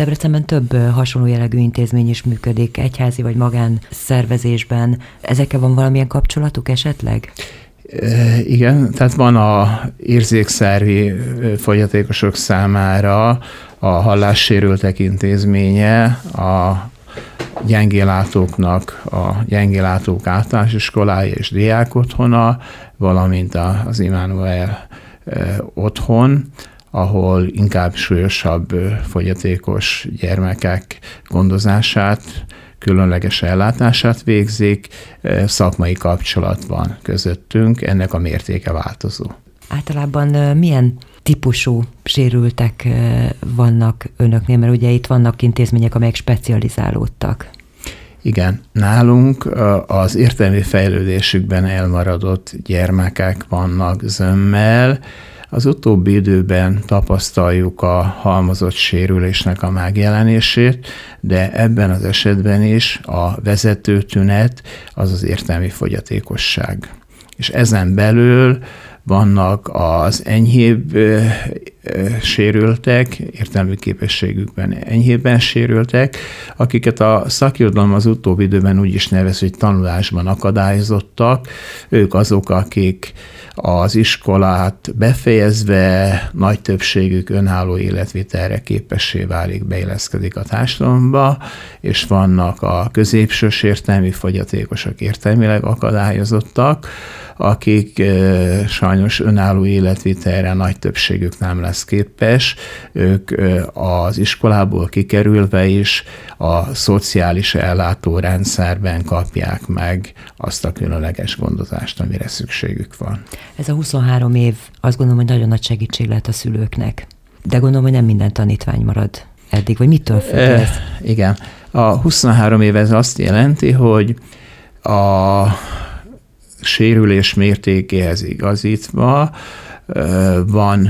Debrecenben több hasonló jellegű intézmény is működik, egyházi vagy magán szervezésben. Ezekkel van valamilyen kapcsolatuk esetleg? Igen, tehát van a érzékszervi fogyatékosok számára a hallássérültek intézménye, a gyengéllátóknak a gyengéllátók általános iskolája és diákotthona, valamint az Immanuel otthon, ahol inkább súlyosabb fogyatékos gyermekek gondozását, különleges ellátását végzik, szakmai kapcsolat van közöttünk, ennek a mértéke változó. Általában milyen típusú sérültek vannak önöknél, mert ugye itt vannak intézmények, amelyek specializálódtak. Igen, nálunk az értelmi fejlődésükben elmaradott gyermekek vannak zömmel. Az utóbbi időben tapasztaljuk a halmozott sérülésnek a megjelenését, de ebben az esetben is a vezető tünet az az értelmi fogyatékosság. És ezen belül vannak az enyhébb sérültek, értelmi képességükben enyhébben sérültek, akiket a szakirodalom az utóbbi időben úgy is nevez, hogy tanulásban akadályozottak. Ők azok, akik az iskolát befejezve nagy többségük önálló életvitelre képessé válik, beilleszkedik a társadalomba, és vannak a középsős értelmi fogyatékosok, értelmileg akadályozottak, akik sajnos önálló életvitelre nagy többségük nem lesz képes, ők az iskolából kikerülve is a szociális ellátórendszerben kapják meg azt a különleges gondozást, amire szükségük van. Ez a 23 év, azt gondolom, hogy nagyon nagy segítség lehet a szülőknek. De gondolom, hogy nem minden tanítvány marad eddig, vagy mitől függ ez? Igen. A 23 év ez azt jelenti, hogy a sérülés mértékéhez igazítva van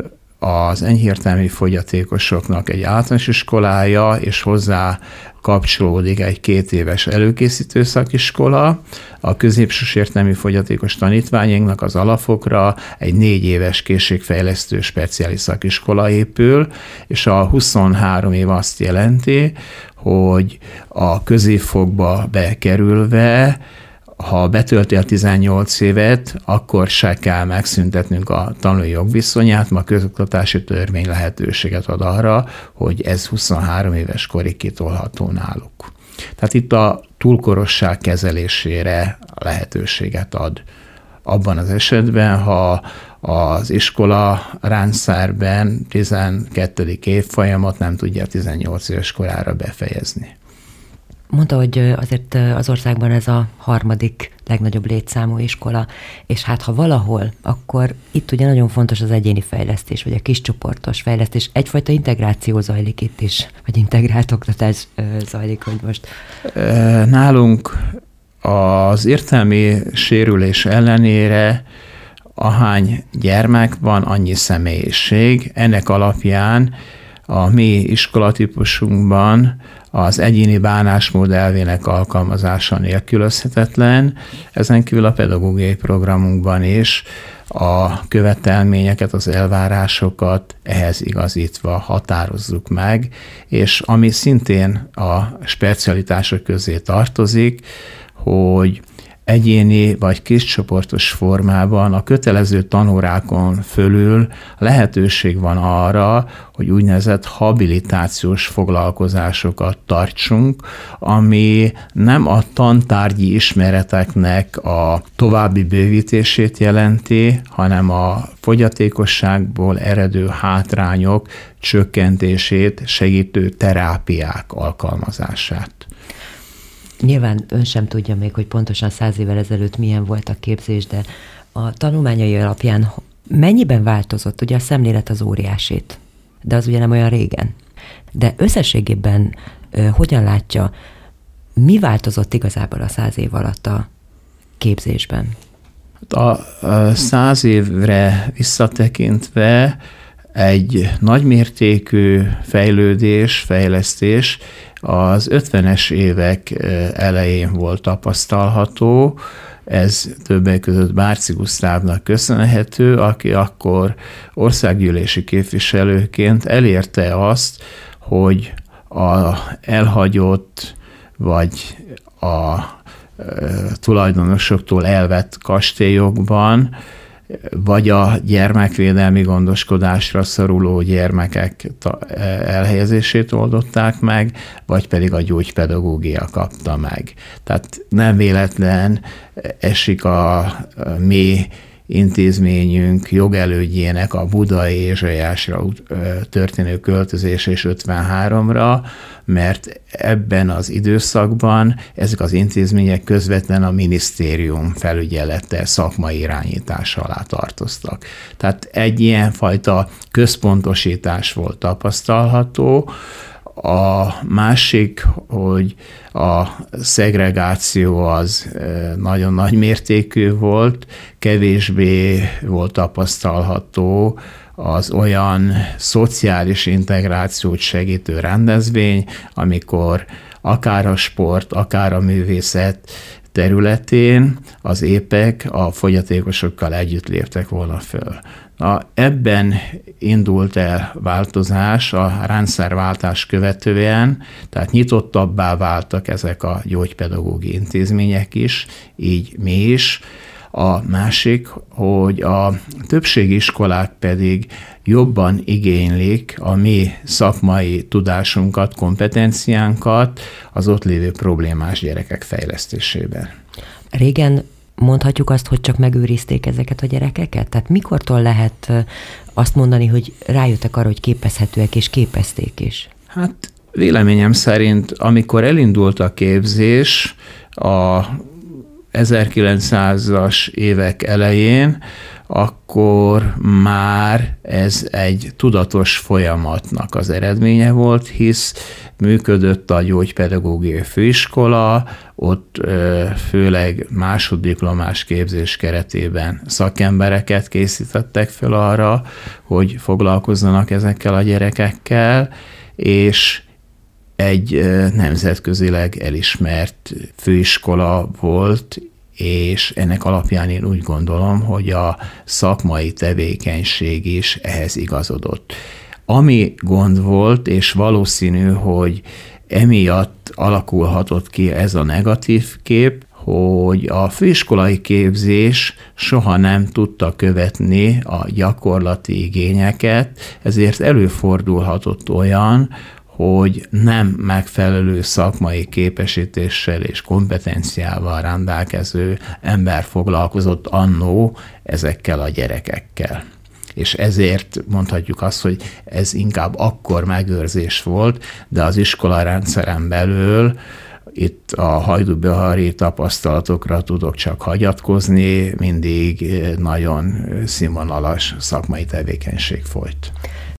az enyhértelmi fogyatékosoknak egy általános iskolája, és hozzá kapcsolódik egy 2 éves előkészítő szakiskola, a középsős értelmi fogyatékos tanítványainknak az alapokra egy 4 éves készségfejlesztő speciális szakiskola épül, és a 23 év azt jelenti, hogy a középfokba bekerülve, ha betöltél 18 évet, akkor se kell megszüntetnünk a tanulói jogviszonyát, ma a közoktatási törvény lehetőséget ad arra, hogy ez 23 éves korig kitolható náluk. Tehát itt a túlkorosság kezelésére lehetőséget ad. Abban az esetben, ha az iskola rendszerben 12. évfolyamot nem tudja 18 éves korára befejezni. Mondta, hogy azért az országban ez a 3. legnagyobb létszámú iskola, és hát ha valahol, akkor itt ugye nagyon fontos az egyéni fejlesztés, vagy a kiscsoportos fejlesztés. Egyfajta integráció zajlik itt is, vagy integrált oktatás zajlik, hogy most. Nálunk az értelmi sérülés ellenére ahány gyermek van, annyi személyiség. Ennek alapján a mi iskolatípusunkban az egyéni bánásmód elvének alkalmazása nélkülözhetetlen, ezen kívül a pedagógiai programunkban is a követelményeket, az elvárásokat ehhez igazítva határozzuk meg, és ami szintén a specialitások közé tartozik, hogy egyéni vagy kiscsoportos formában a kötelező tanórákon fölül lehetőség van arra, hogy úgynevezett habilitációs foglalkozásokat tartsunk, ami nem a tantárgyi ismereteknek a további bővítését jelenti, hanem a fogyatékosságból eredő hátrányok csökkentését segítő terápiák alkalmazását. Nyilván ön sem tudja még, hogy pontosan 100 évvel ezelőtt milyen volt a képzés, de a tanulmányai alapján mennyiben változott? Ugye a szemlélet az óriásét, de az ugye nem olyan régen. De összességében hogyan látja, mi változott igazából a 100 év alatt a képzésben? A 100 évre visszatekintve egy nagymértékű fejlesztés az 50-es évek elején volt tapasztalható. Ez többek között Bárci Gusztávnak köszönhető, aki akkor országgyűlési képviselőként elérte azt, hogy a elhagyott vagy a tulajdonosoktól elvett kastélyokban, vagy a gyermekvédelmi gondoskodásra szoruló gyermekek elhelyezését oldották meg, vagy pedig a gyógypedagógia kapta meg. Tehát nem véletlen esik a mi intézményünk jogelődjének a budai Ézsaiásra történő költözése és 53-ra, mert ebben az időszakban ezek az intézmények közvetlen a minisztérium felügyelete, szakmai irányítása alá tartoztak. Tehát egy ilyenfajta központosítás volt tapasztalható. A másik, hogy a szegregáció az nagyon nagy mértékű volt, kevésbé volt tapasztalható az olyan szociális integrációt segítő rendezvény, amikor akár a sport, akár a művészet területén az épek a fogyatékosokkal együtt léptek volna föl. Ebben indult el változás a rendszerváltás követően, tehát nyitottabbá váltak ezek a gyógypedagógiai intézmények is, így mi is. A másik, hogy a többségi iskolák pedig jobban igénylik a mi szakmai tudásunkat, kompetenciánkat az ott lévő problémás gyerekek fejlesztésében. Régen mondhatjuk azt, hogy csak megőrizték ezeket a gyerekeket? Tehát mikortól lehet azt mondani, hogy rájöttek arra, hogy képezhetőek, és képezték is? Hát véleményem szerint, amikor elindult a képzés a 1900-as évek elején, akkor már ez egy tudatos folyamatnak az eredménye volt, hisz működött a gyógypedagógiai főiskola, ott főleg másoddiplomás képzés keretében szakembereket készítettek fel arra, hogy foglalkozzanak ezekkel a gyerekekkel, és egy nemzetközileg elismert főiskola volt, és ennek alapján én úgy gondolom, hogy a szakmai tevékenység is ehhez igazodott. Ami gond volt, és valószínű, hogy emiatt alakulhatott ki ez a negatív kép, hogy a főiskolai képzés soha nem tudta követni a gyakorlati igényeket, ezért előfordulhatott olyan, hogy nem megfelelő szakmai képesítéssel és kompetenciával rendelkező ember foglalkozott annó ezekkel a gyerekekkel. És ezért mondhatjuk azt, hogy ez inkább akkor megőrzés volt, de az iskolarendszeren belül itt a hajdúbihari tapasztalatokra tudok csak hagyatkozni, mindig nagyon színvonalas szakmai tevékenység folyt.